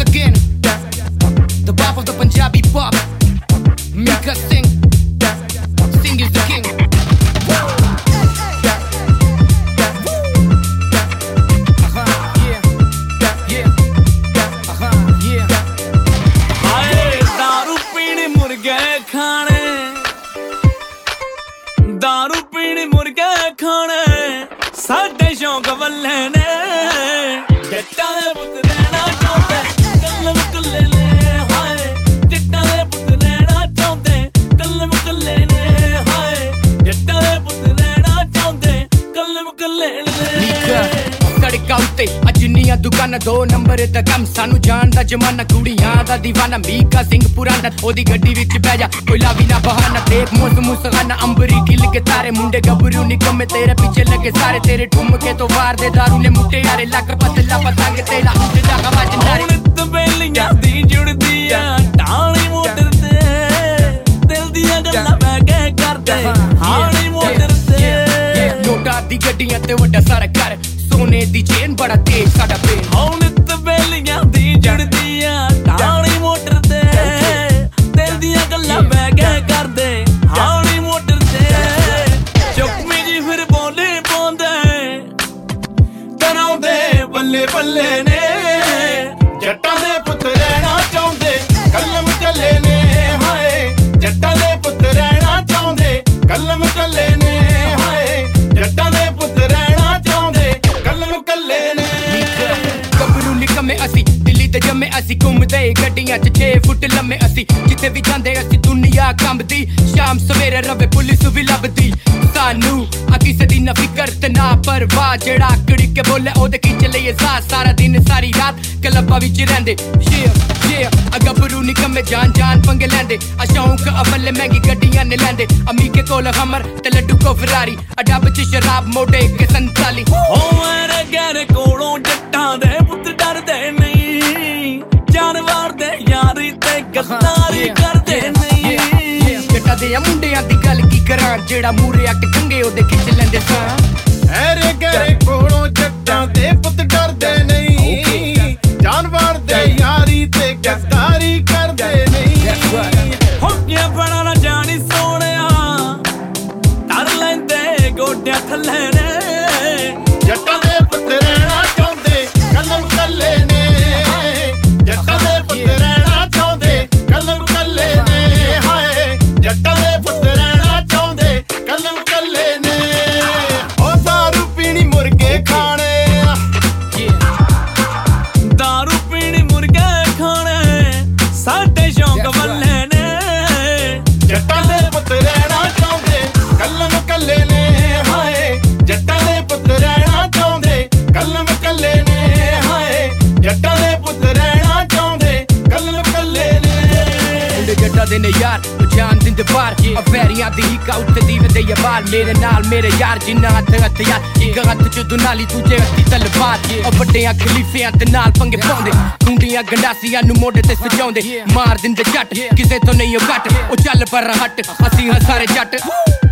again. The bop of the Punjabi pop. Mika Singh. Singh is the king. दारू पीनी मुर्गे खाने साडे शौक वल्ले ने जट्टां दे पुत्त रहना चाहुंदे कल्लम कल्ले ने हाय जट्टां दे पुत्त रहना चाहुंदे कल्लम कल्ले ने हाय जट्टां दे पुत्त रहना चाहुंदे कल्लम कल्ले ने सड़कां उत्ते अजनियां दुकानां 2 नंबर दा कम सानू जान दा जमाना कुड़ियां दा दीवाना मीका सिंह पुराना ओदी गड्डी विच बह जा कोई लावी ना बहाना देख मौसम मुसखाना अंबरी खिल के तारे मुंडे गबरू निकम्मे तेरे पीछे लगे सारे तेरे ठुमके तो वार दे दारू ने मुट्टे यारे लक पतला पतंग तेला उठदा आवाज नारे नित बेलियां दी जुड़दी आ टाणी मोटर ते दिल दियां गल्लां बह के करदे हाणी मोटर ते नोटा दी गड्डियां ते वड्डा सारा घर सोने दी चेन बड़ा तेज साडा पेन हुण नित बेलियां दी जुड़दी आ टाणी मोटर ते दिल दियां गल्लां बह के करदे हाणी मोटर ते चुकमी जी फिर बोले पाउंदे डराउंदे बल्ले बल्ले ने जट्टां दे पुत्त रहना चाहुंदे कलम कल्ले ने हाय जट्टां दे पुत्त रहना चाहुंदे कलम कल्ले ने हाय जट्टां दे पुत्त रहना चाहुंदे कलम कल्ले ने गबरू निकम्मे असी दिल्ली ते जम्मे असी घूमदे गड्डियां च 6 फुट लम्मे असी जिथे भी जांदे असी दुनिया कंबदी शाम सवेरे रवे पुलिस भी लभदी सानू आ किसे दी ना फिकर ते ना परवाह जेड़ा आकड़ी के बोले ओदे खिच लईए सारा दिन सारी रात क्लबां विच रहिंदे आ गबरू निकम्मे जान पंगे लैंदे आ शौक अवले महंगी गड्डियां ने लैंदे अमी के कोल हमर ते लड्डू को फरारी आ डब च शराब मोटे के 47 ओ मेरे गहरे कोलों जट्टां दे पुत्त डरदे नहीं जानवर दे यारी ते गद्दारी करदे नहीं जट्टां दे मुंडियां दी गल की करां जेड़ा मूरे अट कंगे ओदे खिच लैंदे सां मेरे गहरे कोलों जट्टां दे पुत्त डरदे नहीं जानवर दे यारी ते गद्दारी करदे नहीं हो गया बड़ा ना जानी सोहणिया कर लैंदे गोड्यां थल्ले ने जट्टां दे पुत्त रहना चाहुंदे कलम कल्ले ने जट्टां दे पुत्त रहना चाहुंदे कलम कल्ले ने हाय जट्टां दे पुत्त रहना चाहुंदे कलम कल्ले ने ओ दारू पीनी मुर्गे खाने दारू पीनी मुर्गे खाने साडे शौक वल्ले ने जट्टां दे पुत्त रहना चाहुंदे कलम कल्ले ने हाय जट्टां दे पुत्त रहना चाहुंदे कलम कल्ले ने हाय जट्टां दे पुत्त रहना चाहुंदे कलम कल्ले ने मुंडे जट्टां दे ने यार जान दिंदे बार अफेरियां दी हिका उत्ते दीवे दे बाल मेरे नाल मेरे यार जिन्ना हथ यार इक हथ च दुनाली दूजे हत्थी तलवार वड्डियां खलीफियां ते नाल पंगे पाउंदे कुंडियां गंडासियां नु मोढे ते सजाउंदे मार दिंदे जट किसे तो नहीं घट ओ चल पर हट असीं हां सारे जट